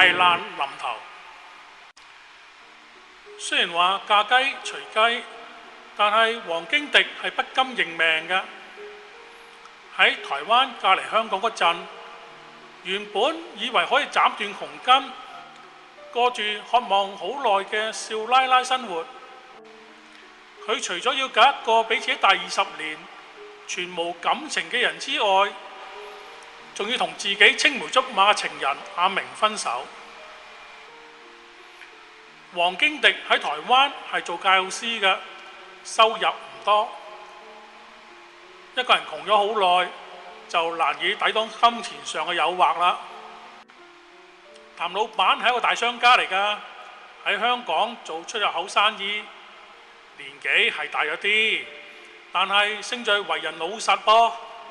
大難臨頭。雖然話嫁雞隨雞，但係黃經迪係不甘認命嘅。喺台灣嫁嚟香港嗰陣，原本以為可以斬斷窮根，過住渴望好耐嘅少奶奶生活。佢除咗要嫁一個比自己大20年、全無感情嘅人之外，仲要同自己青梅竹馬嘅情人阿明分手。黃經迪喺台灣係做教師嘅，收入唔多，一個人窮咗好耐，就難以抵擋金錢上嘅誘惑啦。譚老闆係一個大商家嚟㗎，喺香港做出入口生意，年紀係大咗啲，但係勝在為人老實噃。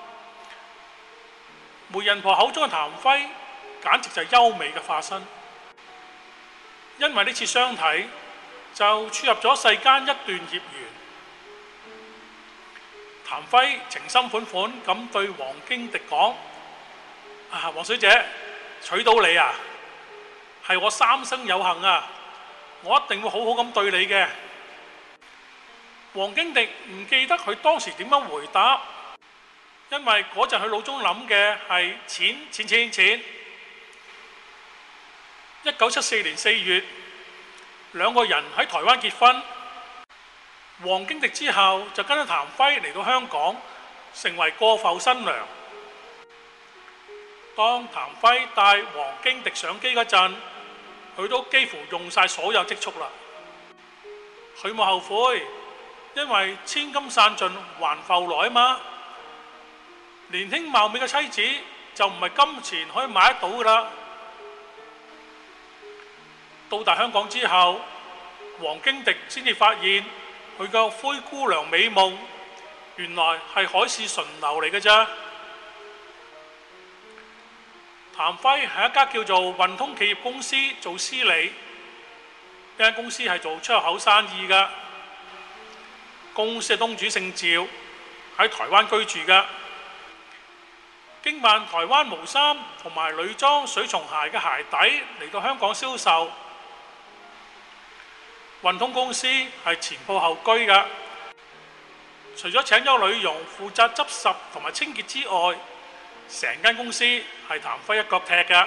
媒人婆口中嘅譚輝，簡直就係優美嘅化身。因為呢次相睇，就注入咗世間一段孽緣。譚輝情深款款咁對黃經迪講：黃小姐，娶到你啊，係我三生有幸啊！我一定會好好咁對你嘅。黃經迪唔記得佢當時點樣回答，因為嗰陣佢腦中諗嘅係錢。1974年4月，兩個人喺台灣結婚。黃經迪之後就跟咗譚輝嚟到香港，成為過埠新娘。當譚輝帶黃經迪上機嗰陣，佢都幾乎用晒所有積蓄啦。佢冇後悔，因為千金散盡還復來啊嘛。年輕貌美嘅妻子就唔係金錢可以買得到噶啦。到達香港之後，黃經迪先至發現佢個灰姑娘美夢原來係海市蜃樓嚟嘅啫。譚輝喺一家叫做運通企業公司做司理，呢間公司係做出入口生意㗎。公司嘅東主姓趙，喺台灣居住㗎。經辦台灣毛衫同埋女裝水松鞋嘅鞋底嚟到香港銷售。運通公司係前鋪後居㗎，除咗請咗女傭負責執拾同埋清潔之外，成間公司係譚輝一腳踢㗎。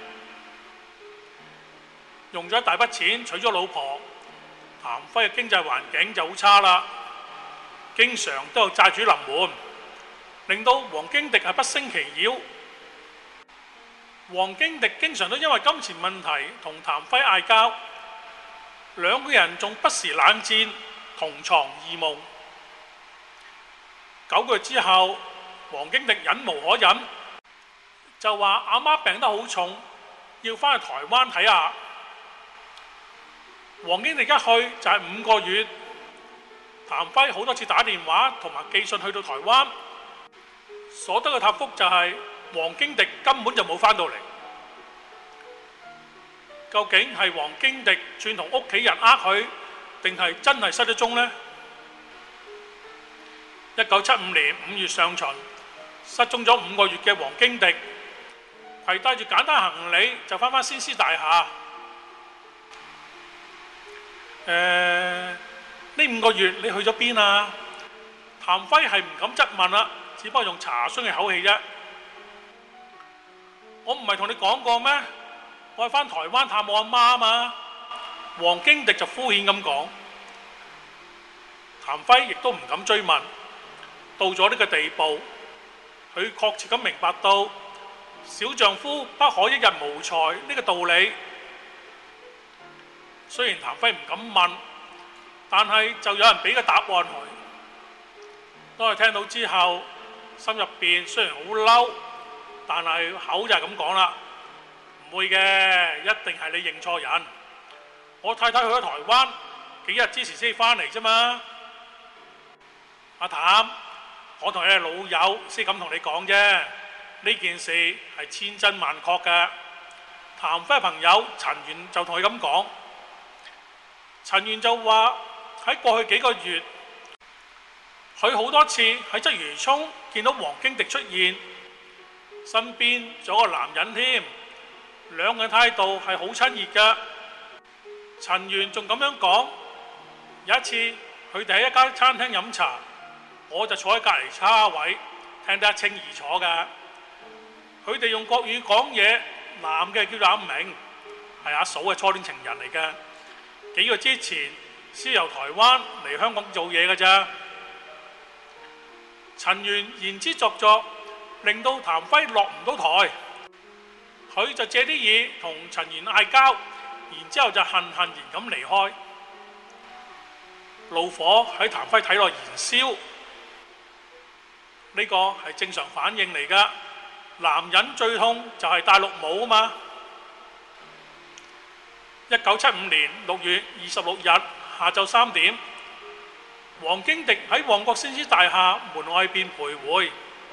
用咗一大筆錢娶咗老婆，譚輝嘅經濟環境就好差啦，經常都有債主臨門，令到黃經迪係不勝其擾。黃經迪經常都因為金錢問題同譚輝嗌交。兩個人仲不時冷戰，同床異夢。9個月之後，黃經迪忍無可忍，就話阿媽病得好重，要返去台灣睇下。黃經迪一去就係5個月。譚輝好多次打電話同埋寄信去到台灣，所得嘅答覆就係黃經迪根本就冇返到嚟。究竟係黃經迪轉同屋企人佢，定係真係失咗蹤呢？1975年5月上旬，失蹤咗5個月嘅黃經迪，攜帶住簡單行李就返返先施大廈。呢5個月你去咗邊啊？譚輝係唔敢質問啦，只不過用查詢嘅口氣啫。我唔係同你講過咩？我係返台灣探我阿媽啊嘛。黃經迪就敷衍咁講。譚輝亦都唔敢追問。到咗呢個地步，佢確切咁明白到小丈夫不可一日無財呢個道理。雖然譚輝唔敢問，但係就有人俾個答案佢。當佢聽到之後，心入邊雖然好嬲，但係口就係咁講啦。唔會嘅，一定係你認錯人。我太太去咗台灣，幾日之前先返嚟啫嘛。阿譚，我同你係老友，先咁同你講啫。呢件事係千真萬確嘅。譚輝嘅朋友陳元就同佢咁講。陳元就話喺過去幾個月，佢好多次喺鰂魚涌見到黃經迪出現，身邊仲有個男人添。 兩個人態度係好親熱㗎。陳元仲咁樣講：有一次佢哋喺一間餐廳飲茶，我就坐喺隔離叉位，聽得一清二楚㗎。佢哋用國語講嘢，男嘅叫做阿明，係阿嫂嘅初戀情人嚟嘅。幾個月之前先由台灣嚟香港做嘢㗎咋。陳元言之鑿鑿，令到譚輝落唔到台，佢就借啲嘢同陳元嗌交，然之後就恨恨然咁離開。怒火喺譚輝體內燃燒，呢個係正常反應嚟㗎。男人最痛就係戴綠帽啊嘛。1975年6月26日下晝3點，黃經迪喺旺角星獅大廈門外邊徘徊。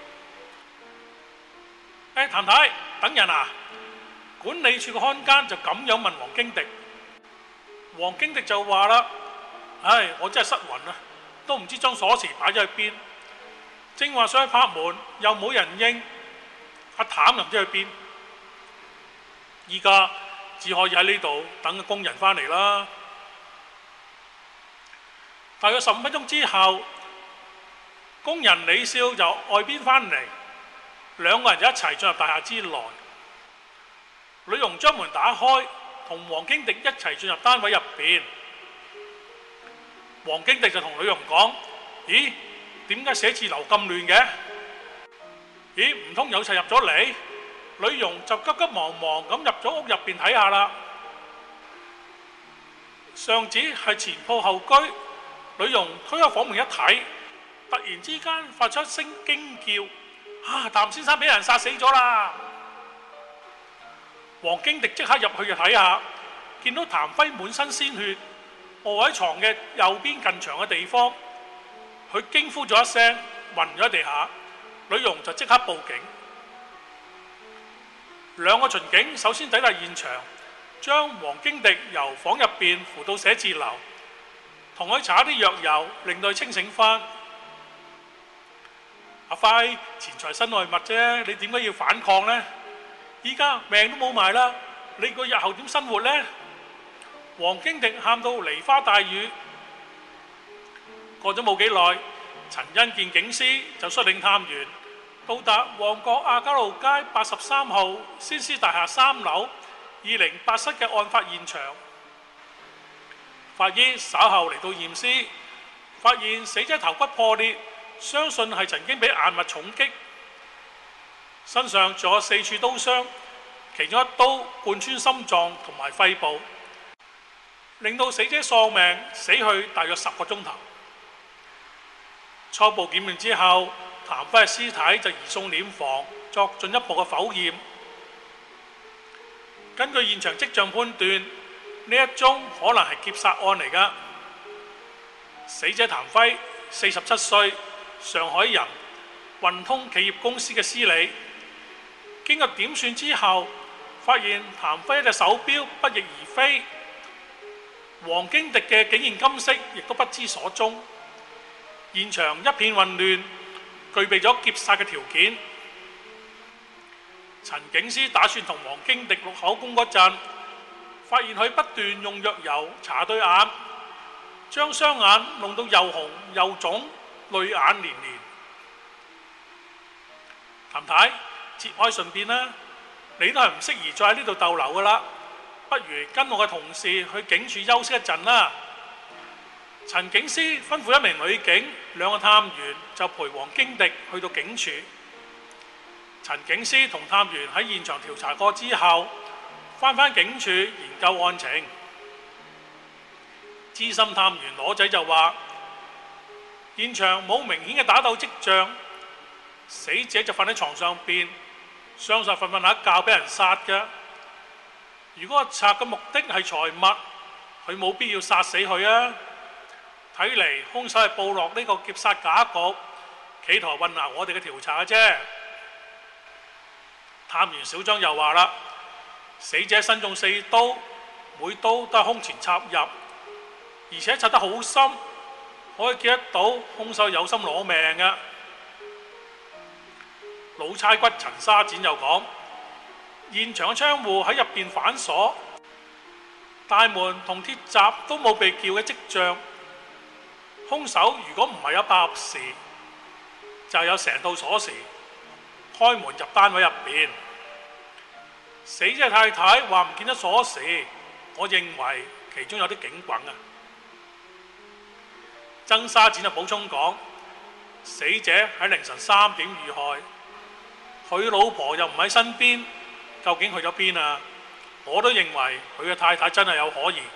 譚太，等人啊！管理處嘅看更就咁樣問黃經迪。黃經迪就話啦：唉，我真係失魂啊，都唔知將鎖匙擺咗去邊。正話上去拍門，又冇人應。阿譚又唔知去邊。依家只可以喺呢度等個工人返嚟啦。大約15分鐘之後，工人李少由外邊返嚟，兩個人就一齊進入大廈之內。女傭將門打開，同黃經迪一齊進入單位入邊。黃經迪就同女傭講：咦，點解寫字樓咁亂嘅？咦，唔通有賊入咗嚟？女傭就急急忙忙咁入咗屋入邊睇下啦。上址係前鋪後居，女傭推開房門一睇，突然之間發出一聲驚叫：啊，譚先生俾人殺死咗啦！黃經迪即刻入去就睇下，見到譚輝滿身鮮血，卧喺床嘅右邊近牆嘅地方，佢驚呼咗一聲，暈咗喺地下。女傭就即刻報警。兩個巡警首先抵達現場，將黃經迪由房入邊扶到寫字樓，同佢搽啲藥油，令到佢清醒返。阿輝，錢財身外物啫，你點解要反抗呢？依家命都冇埋啦，你個日後點生活呢？黃經迪喊到梨花帶雨。過咗冇幾耐，陳欣健警司就率領探員到達旺角亞皆老街83號先施大廈3樓208室嘅案發現場。法醫稍後嚟到驗屍，發現死者頭骨破裂，相信係曾經俾硬物重擊，身上仲有4處刀傷，其中一刀貫穿心臟同埋肺部，令到死者喪命，死去大約10個鐘頭。初步檢驗之後，譚輝嘅屍體就移送殮房作進一步嘅剖驗。根據現場跡象判斷，呢一宗可能係劫殺案嚟㗎。死者譚輝47歲，上海人，運通企業公司嘅司理。經過點算之後，發現譚輝一隻手錶不翼而飛，黃經迪嘅警員金飾亦都不知所蹤。現場一片混亂，具備咗劫殺嘅條件。陳警司打算同黃經迪錄口供嗰陣，發現佢不斷用藥油搽對眼，將雙眼弄到又紅又腫，淚眼連連。譚太，節哀順變啦，你都係唔適宜再喺呢度逗留㗎啦，不如跟我嘅同事去警署休息一陣啦。陳警司吩咐一名女警，兩個探員就陪黃經迪去到警署。陳警司同探員喺現場調查過之後，返警署研究案情。資深探員羅仔就話：現場冇明顯嘅打鬥跡象，死者就瞓喺床上邊，相信瞓瞓下覺俾人殺嘅。如果個賊嘅目的係財物，佢冇必要殺死佢啊！睇嚟兇手係布落呢個劫殺假局，企圖混淆我哋嘅調查嘅啫。探員小張又話啦：死者身中4刀，每刀都係胸前插入，而且插得好深，可以見得到兇手有心攞命嘅。老差骨陳沙展又講： 現場嘅窗戶喺入邊反鎖，大門同鐵閘都冇被撬嘅跡象。兇手如果唔係有8盒匙，就有成套鎖匙開門入單位入邊。死者太太話唔見咗鎖匙，我認為其中有啲警棍啊。曾沙展就補充講，死者喺凌晨3點遇害，佢老婆又唔喺身邊，究竟去咗邊啊？我都認為佢嘅太太真係有可疑。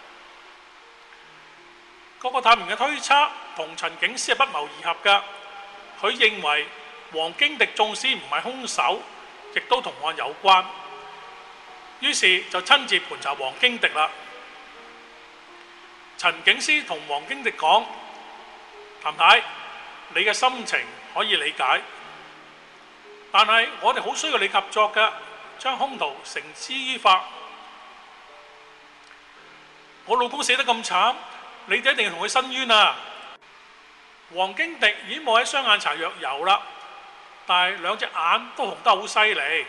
各個探員嘅推測同陳警司係不謀而合㗎。佢認為黃經迪縱使唔係兇手，亦都同案有關，於是就親自盤查黃經迪啦。陳警司同黃經迪講：譚太，你嘅心情可以理解，但係我哋好需要你合作㗎，將兇徒繩之於法。我老公死得咁慘，你哋一定要同佢申冤啊！黃經迪已經冇喺雙眼搽藥油啦，但係兩隻眼都紅得好犀利。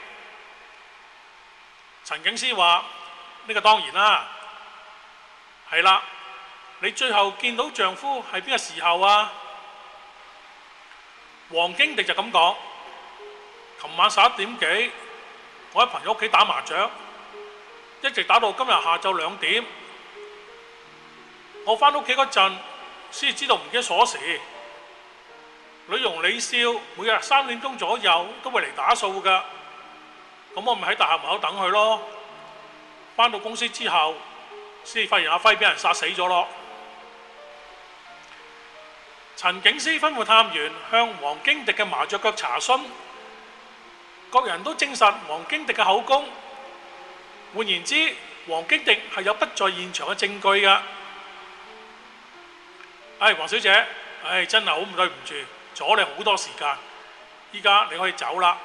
陳警司話：呢個當然啦，係啦，你最後見到丈夫係邊個時候啊？黃經迪就咁講：琴晚11點幾，我喺朋友屋企打麻雀，一直打到今日下晝2點。我返屋企嗰陣先知道唔記得鎖匙。女傭李少每日3點鐘左右都會嚟打掃㗎，咁我咪喺大廈門口等佢咯。返到公司之後，先發現阿輝俾人殺死咗咯。陳警司吩咐探員向黃經迪嘅麻雀腳查詢，各人都證實黃經迪嘅口供。換言之，黃經迪係有不在現場嘅證據㗎。黃小姐，真係好唔對唔住，阻你好多時間。依家你可以走啦。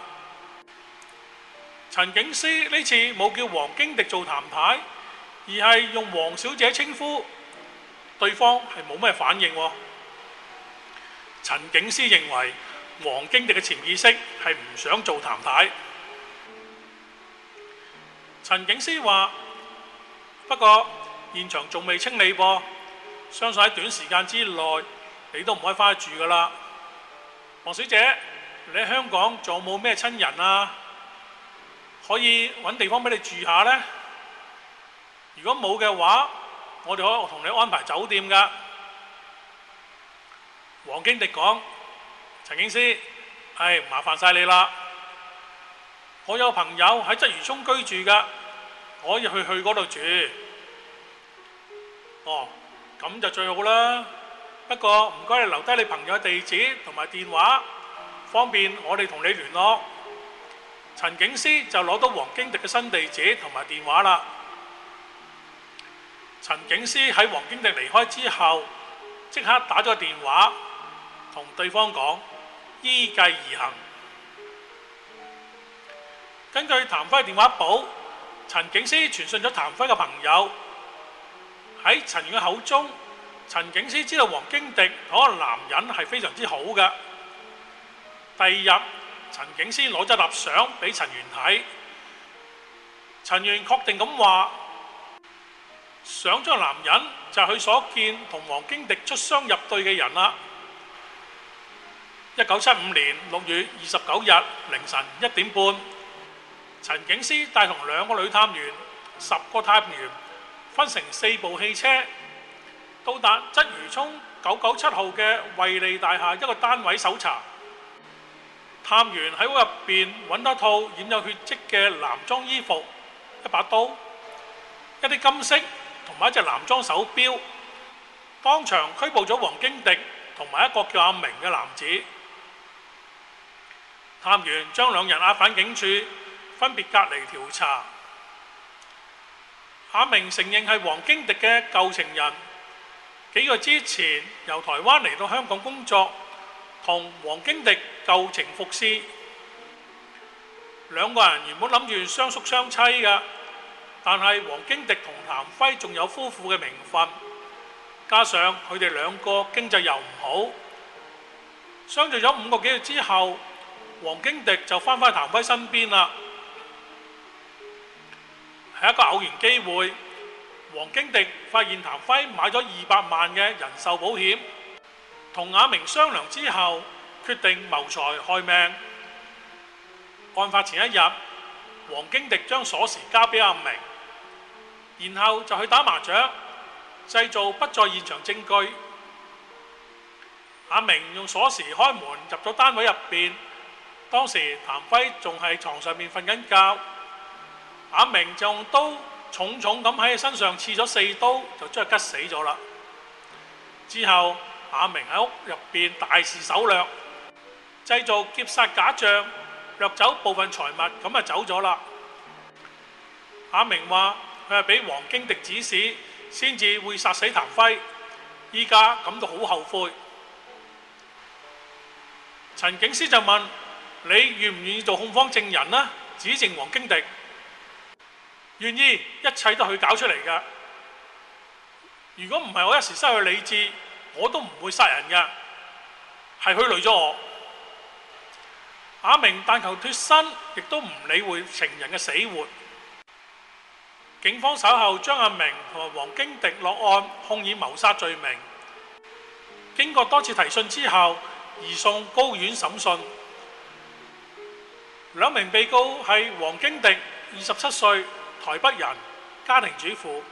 陳警司呢次冇叫黃經迪做譚太，而係用黃小姐稱呼，對方係冇咩反應喎。陳警司認為黃經迪嘅潛意識係唔想做譚太。陳警司話：不過現場仲未清理噃。相信喺短時間之內，你都唔可以返去住㗎啦。黃小姐，你喺香港仲有冇咩親人啊？可以揾地方俾你住下呢？如果冇嘅話，我哋可以同你安排酒店㗎。黃經迪講：陳警司，麻煩晒你啦。我有朋友喺鰂魚涌居住㗎，可以去嗰度住。咁就最好啦。不過唔該，你留低你朋友嘅地址同埋電話，方便我哋同你聯絡。陳警司就攞到黃經迪嘅新地址同埋電話啦。陳警司喺黃經迪離開之後，即刻打咗個電話同對方講，依計而行。根據譚輝電話簿，陳警司傳訊咗譚輝嘅朋友。喺陳員嘅口中，陳警司知道黃經迪同嗰個男人係非常之好嘅。第二日，陳警司攞咗沓相俾陳員睇，陳員確定咁話，相中嘅男人就係佢所見同黃經迪出雙入對嘅人啦。1975年6月29日凌晨1點半，陳警司帶同2個女探員、10個探員，分成4部汽車，到達鰂魚涌997號嘅惠利大廈一個單位搜查。探員喺屋入邊揾到一套染有血跡嘅男裝衣服、一把刀、一啲金飾同埋一隻男裝手錶，當場拘捕咗黃經迪同埋一個叫阿明嘅男子。探員將2人押返警署，分別隔離調查。阿明承認係黃經迪嘅舊情人，幾個月之前由台灣嚟到香港工作，同黃經迪舊情復熾。2個人原本諗住相宿相妻嘅，但係黃經迪同譚輝仲有夫婦嘅名分，加上佢哋2個經濟又唔好，相聚咗5個幾月之後，黃經迪就翻返譚輝身邊啦。 係一個偶然機會，黃經迪發現譚輝買咗200萬嘅人壽保險，同阿明商量之後，決定謀財害命。案發前一日，黃經迪將鎖匙交俾阿明，然後就去打麻雀，製造不在現場證據。阿明用鎖匙開門入咗單位入邊，當時譚輝仲喺床上面瞓緊覺，阿明就用刀重重咁喺佢身上刺咗4刀，就將佢吉死咗啦。之後阿明喺屋入邊大肆搜掠，製造劫殺假象，掠走部分財物，咁就走咗啦。阿明話佢係俾黃經迪指使，先至會殺死譚輝，依家感到好後悔。陳警司就問：你願唔願意做控方證人呢？指證黃經迪。願意，一切都係佢搞出嚟㗎。如果唔係我一時失去理智，我都唔會殺人㗎。係佢累咗我。阿明但求脫身，亦都唔理會情人嘅死活。警方稍後將阿明同埋黃經迪落案，控以謀殺罪名。經過多次提訊之後，移送高院審訊。兩名被告係黃經迪，27歲，台北人，家庭主婦；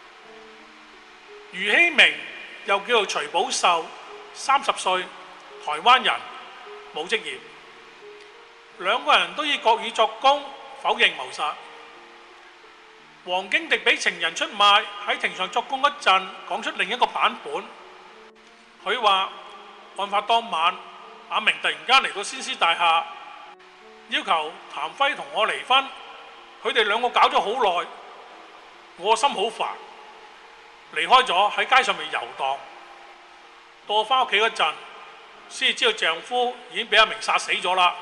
余希明又叫做徐寶秀，30歲，台灣人，冇職業。兩個人都以國語作供，否認謀殺。黃經迪俾情人出賣，喺庭上作供嗰陣講出另一個版本。佢話案發當晚，阿明突然間嚟到先施大廈，要求譚輝同我離婚。佢哋兩個搞咗好耐，我心好煩，離開咗喺街上面遊蕩。到我返屋企嗰陣，先至知道丈夫已經俾阿明殺死咗啦。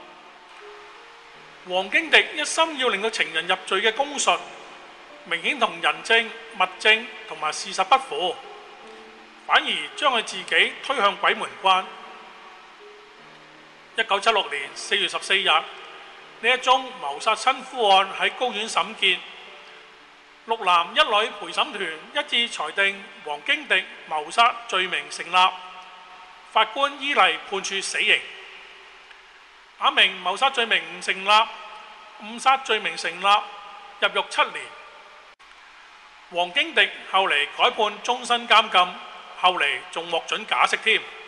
黃經迪一心要令到情人入罪嘅供述，明顯同人證、物證同埋事實不符，反而將佢自己推向鬼門關。1976年4月14日，呢一宗謀殺親夫案喺高院審結，6男1女陪審團一致裁定黃經迪謀殺罪名成立，法官依例判處死刑。阿明謀殺罪名唔成立，誤殺罪名成立，入獄7年。黃經迪後嚟改判終身監禁，後嚟仲獲准假釋添。